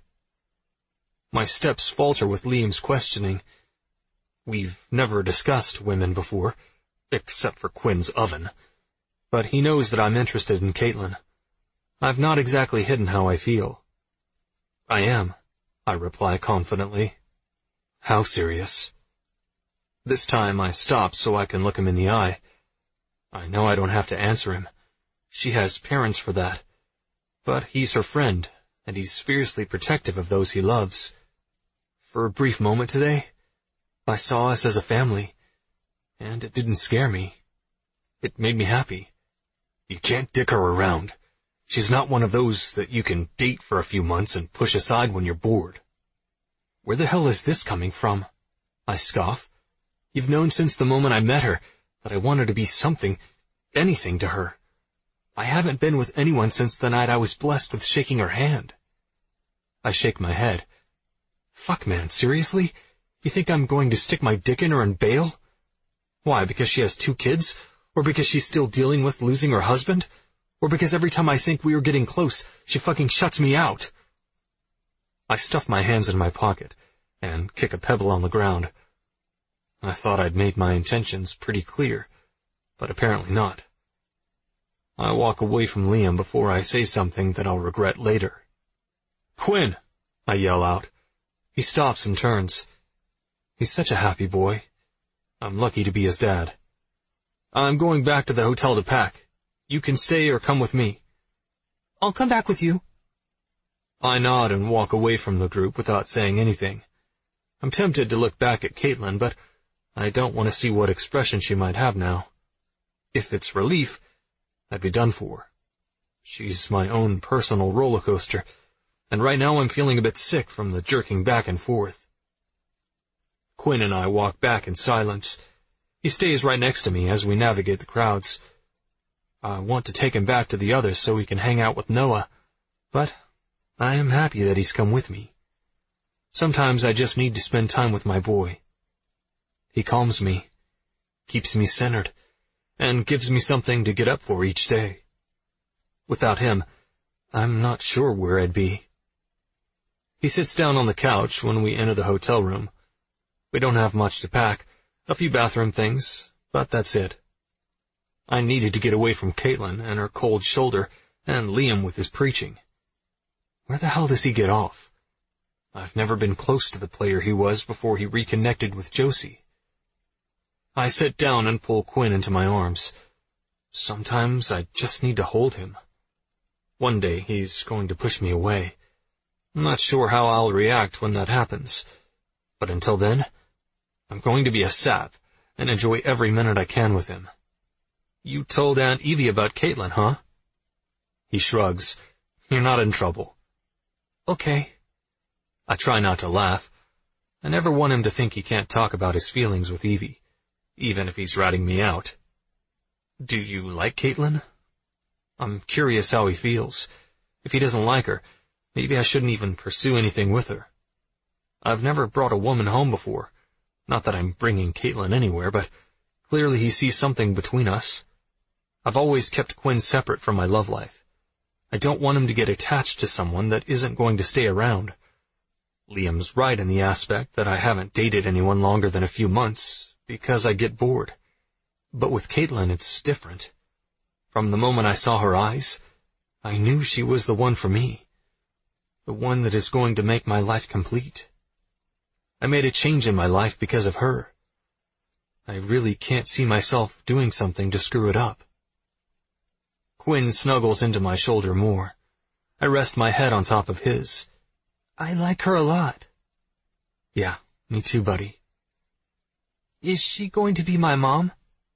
My steps falter with Liam's questioning. We've never discussed women before, except for Quinn's oven. But he knows that I'm interested in Caitlin. I've not exactly hidden how I feel. I am, I reply confidently. How serious? This time I stop so I can look him in the eye. I know I don't have to answer him. She has parents for that. But he's her friend, and he's fiercely protective of those he loves. For a brief moment today, I saw us as a family, and it didn't scare me. It made me happy. You can't dick her around. She's not one of those that you can date for a few months and push aside when you're bored. Where the hell is this coming from? I scoff. You've known since the moment I met her that I wanted to be something, anything to her. I haven't been with anyone since the night I was blessed with shaking her hand. I shake my head. Fuck, man, seriously? You think I'm going to stick my dick in her and bail? Why, because she has two kids? Or because she's still dealing with losing her husband? Or because every time I think we are getting close, she fucking shuts me out? I stuff my hands in my pocket and kick a pebble on the ground. I thought I'd made my intentions pretty clear, but apparently not. I walk away from Liam before I say something that I'll regret later. Quinn! I yell out. He stops and turns. He's such a happy boy. I'm lucky to be his dad. I'm going back to the hotel to pack. You can stay or come with me. I'll come back with you. I nod and walk away from the group without saying anything. I'm tempted to look back at Caitlin, but I don't want to see what expression she might have now. If it's relief, I'd be done for. She's my own personal roller coaster, and right now I'm feeling a bit sick from the jerking back and forth. Quinn and I walk back in silence. He stays right next to me as we navigate the crowds. I want to take him back to the others so he can hang out with Noah, but I am happy that he's come with me. Sometimes I just need to spend time with my boy. He calms me, keeps me centered, and gives me something to get up for each day. Without him, I'm not sure where I'd be. He sits down on the couch when we enter the hotel room. We don't have much to pack, a few bathroom things, but that's it. I needed to get away from Caitlin and her cold shoulder, and Liam with his preaching. Where the hell does he get off? I've never been close to the player he was before he reconnected with Josie. I sit down and pull Quinn into my arms. Sometimes I just need to hold him. One day he's going to push me away. I'm not sure how I'll react when that happens, but until then, I'm going to be a sap and enjoy every minute I can with him. You told Aunt Evie about Caitlin, huh? He shrugs. You're not in trouble. Okay. I try not to laugh. I never want him to think he can't talk about his feelings with Evie, even if he's ratting me out. Do you like Caitlin? I'm curious how he feels. If he doesn't like her, maybe I shouldn't even pursue anything with her. I've never brought a woman home before. Not that I'm bringing Caitlin anywhere, but clearly he sees something between us. I've always kept Quinn separate from my love life. I don't want him to get attached to someone that isn't going to stay around. Liam's right in the aspect that I haven't dated anyone longer than a few months, because I get bored. But with Caitlin, it's different. From the moment I saw her eyes, I knew she was the one for me. The one that is going to make my life complete. I made a change in my life because of her. I really can't see myself doing something to screw it up. Quinn snuggles into my shoulder more. I rest my head on top of his. I like her a lot. Yeah, me too, buddy. Is she going to be my mom?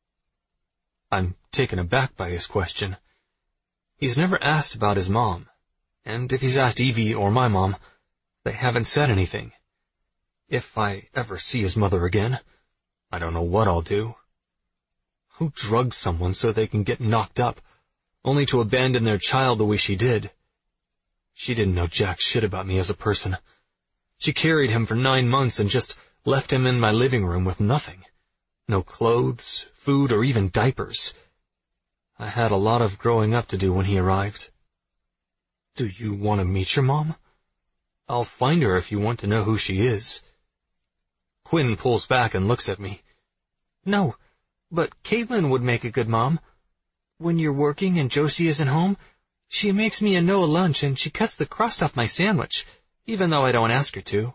I'm taken aback by his question. He's never asked about his mom, and if he's asked Evie or my mom, they haven't said anything. If I ever see his mother again, I don't know what I'll do. Who drugs someone so they can get knocked up, only to abandon their child the way she did? She didn't know jack shit about me as a person. She carried him for nine months and just left him in my living room with nothing. No clothes, food, or even diapers. I had a lot of growing up to do when he arrived. Do you want to meet your mom? I'll find her if you want to know who she is. Quinn pulls back and looks at me. No, but Caitlin would make a good mom. When you're working and Josie isn't home, she makes me a Noah lunch and she cuts the crust off my sandwich, even though I don't ask her to.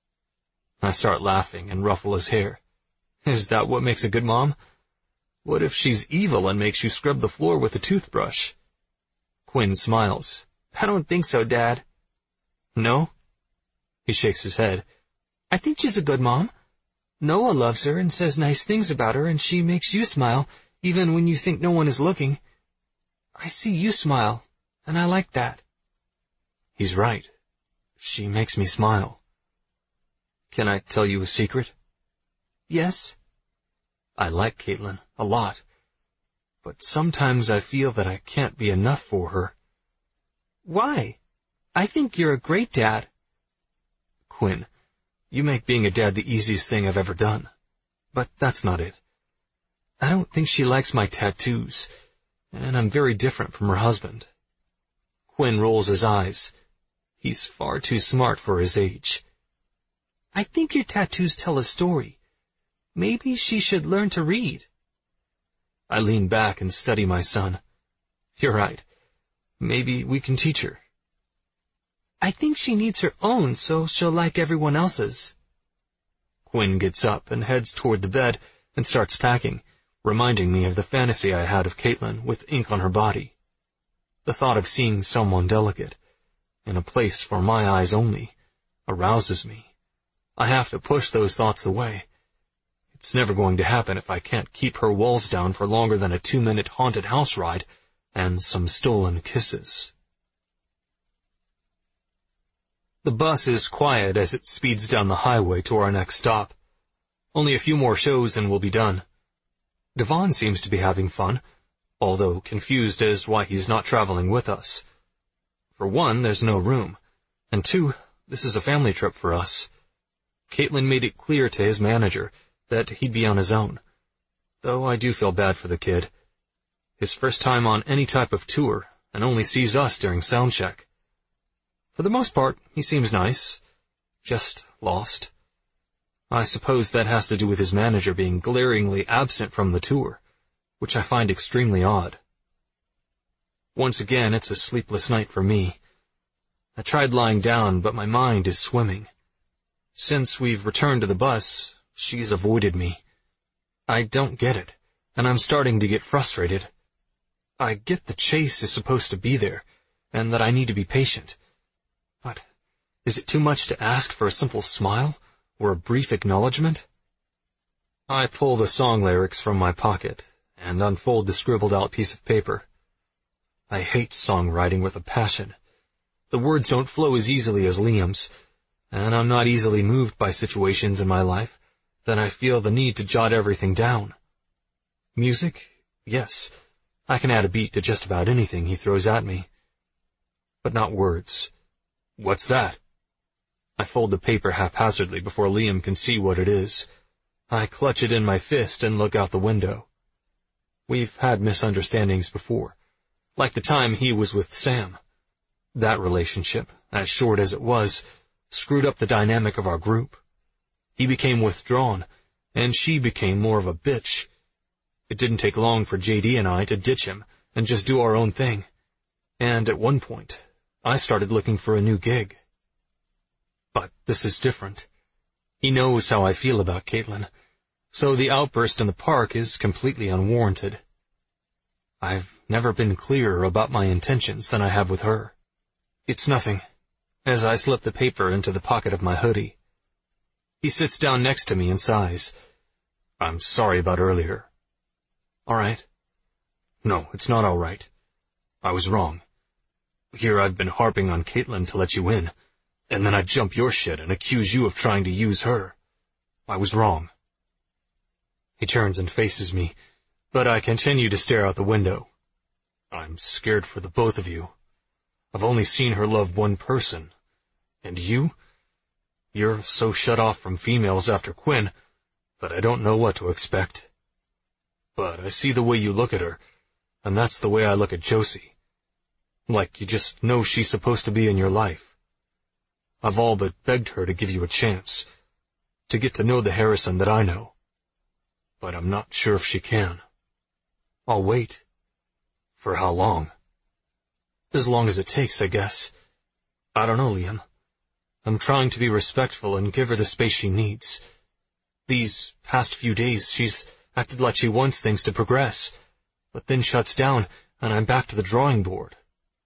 I start laughing and ruffle his hair. Is that what makes a good mom? What if she's evil and makes you scrub the floor with a toothbrush? Quinn smiles. I don't think so, Dad. No? He shakes his head. I think she's a good mom. Noah loves her and says nice things about her, and she makes you smile, even when you think no one is looking. I see you smile, and I like that. He's right. She makes me smile. Can I tell you a secret? Yes. I like Caitlin a lot, but sometimes I feel that I can't be enough for her. Why? I think you're a great dad. Quinn, you make being a dad the easiest thing I've ever done. But that's not it. I don't think she likes my tattoos, and I'm very different from her husband. Quinn rolls his eyes. He's far too smart for his age. I think your tattoos tell a story. Maybe she should learn to read. I lean back and study my son. You're right. Maybe we can teach her. I think she needs her own so she'll like everyone else's. Quinn gets up and heads toward the bed and starts packing, reminding me of the fantasy I had of Caitlin with ink on her body. The thought of seeing someone delicate, in a place for my eyes only, arouses me. I have to push those thoughts away. It's never going to happen if I can't keep her walls down for longer than a two-minute haunted house ride and some stolen kisses. The bus is quiet as it speeds down the highway to our next stop. Only a few more shows and we'll be done. Devon seems to be having fun, although confused as why he's not traveling with us. For one, there's no room, and two, this is a family trip for us. Caitlin made it clear to his manager that he'd be on his own, though I do feel bad for the kid. His first time on any type of tour, and only sees us during sound check. For the most part, he seems nice, just lost. I suppose that has to do with his manager being glaringly absent from the tour, which I find extremely odd. Once again, it's a sleepless night for me. I tried lying down, but my mind is swimming. Since we've returned to the bus, she's avoided me. I don't get it, and I'm starting to get frustrated. I get the chase is supposed to be there, and that I need to be patient. But is it too much to ask for a simple smile or a brief acknowledgement? I pull the song lyrics from my pocket and unfold the scribbled-out piece of paper. I hate songwriting with a passion. The words don't flow as easily as Liam's, and I'm not easily moved by situations in my life that I feel the need to jot everything down. Music? Yes, I can add a beat to just about anything he throws at me. But not words. What's that? I fold the paper haphazardly before Liam can see what it is. I clutch it in my fist and look out the window. We've had misunderstandings before, like the time he was with Sam. That relationship, as short as it was, screwed up the dynamic of our group. He became withdrawn, and she became more of a bitch. It didn't take long for J D and I to ditch him and just do our own thing. And at one point, I started looking for a new gig. But this is different. He knows how I feel about Caitlin, so the outburst in the park is completely unwarranted. I've never been clearer about my intentions than I have with her. It's nothing, as I slip the paper into the pocket of my hoodie. He sits down next to me and sighs. I'm sorry about earlier. All right. No, it's not all right. I was wrong. Here I've been harping on Caitlin to let you in, and then I jump your shit and accuse you of trying to use her. I was wrong. He turns and faces me, but I continue to stare out the window. I'm scared for the both of you. I've only seen her love one person. And you? You're so shut off from females after Quinn that I don't know what to expect. But I see the way you look at her, and that's the way I look at Josie. Like you just know she's supposed to be in your life. I've all but begged her to give you a chance, to get to know the Harrison that I know. But I'm not sure if she can. I'll wait. For how long? As long as it takes, I guess. I don't know, Liam. I'm trying to be respectful and give her the space she needs. These past few days, she's acted like she wants things to progress, but then shuts down, and I'm back to the drawing board.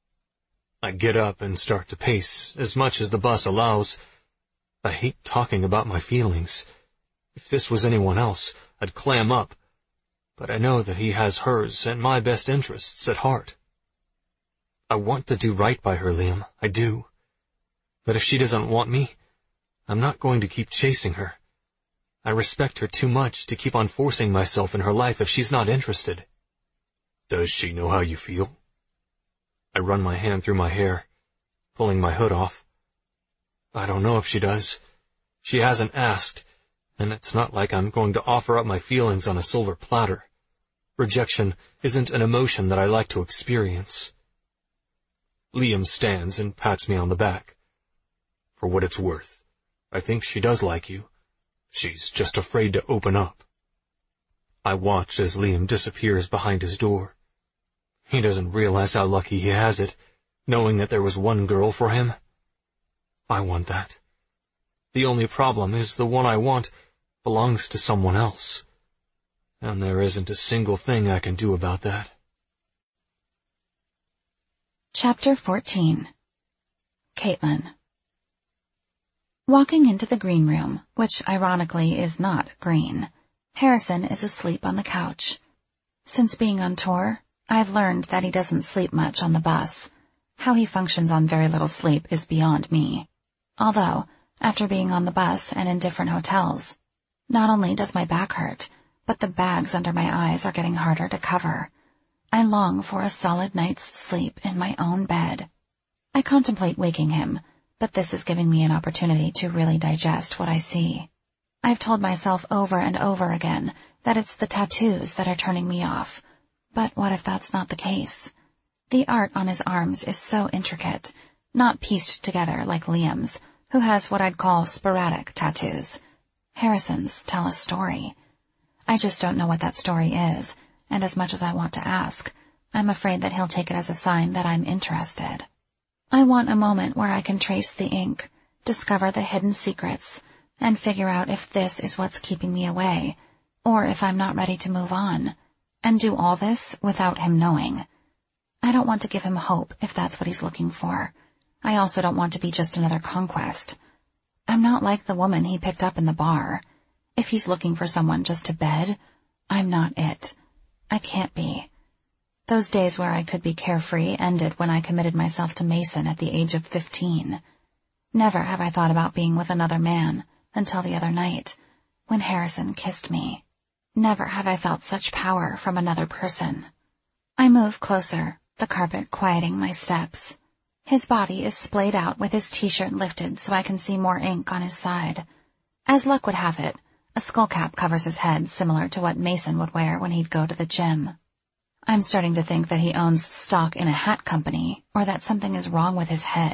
I get up and start to pace, as much as the bus allows. I hate talking about my feelings. If this was anyone else, I'd clam up, but I know that he has hers and my best interests at heart. I want to do right by her, Liam, I do. But if she doesn't want me, I'm not going to keep chasing her. I respect her too much to keep on forcing myself in her life if she's not interested. Does she know how you feel? I run my hand through my hair, pulling my hood off. I don't know if she does. She hasn't asked, and it's not like I'm going to offer up my feelings on a silver platter. Rejection isn't an emotion that I like to experience. Liam stands and pats me on the back. For what it's worth, I think she does like you. She's just afraid to open up. I watch as Liam disappears behind his door. He doesn't realize how lucky he has it, knowing that there was one girl for him. I want that. The only problem is the one I want belongs to someone else. And there isn't a single thing I can do about that.
Chapter fourteen. Caitlin. Walking into the green room, which ironically is not green, Harrison is asleep on the couch. Since being on tour, I've learned that he doesn't sleep much on the bus. How he functions on very little sleep is beyond me. Although, after being on the bus and in different hotels, not only does my back hurt, but the bags under my eyes are getting harder to cover. I long for a solid night's sleep in my own bed. I contemplate waking him, but this is giving me an opportunity to really digest what I see. I've told myself over and over again that it's the tattoos that are turning me off. But what if that's not the case? The art on his arms is so intricate, not pieced together like Liam's, who has what I'd call sporadic tattoos. Harrison's tell a story. I just don't know what that story is, and as much as I want to ask, I'm afraid that he'll take it as a sign that I'm interested. I want a moment where I can trace the ink, discover the hidden secrets, and figure out if this is what's keeping me away, or if I'm not ready to move on, and do all this without him knowing. I don't want to give him hope if that's what he's looking for. I also don't want to be just another conquest. I'm not like the woman he picked up in the bar. If he's looking for someone just to bed, I'm not it. I can't be. Those days where I could be carefree ended when I committed myself to Mason at the age of fifteen. Never have I thought about being with another man until the other night, when Harrison kissed me. Never have I felt such power from another person. I move closer, the carpet quieting my steps. His body is splayed out with his t-shirt lifted so I can see more ink on his side. As luck would have it, a skull cap covers his head similar to what Mason would wear when he'd go to the gym. I'm starting to think that he owns stock in a hat company, or that something is wrong with his head.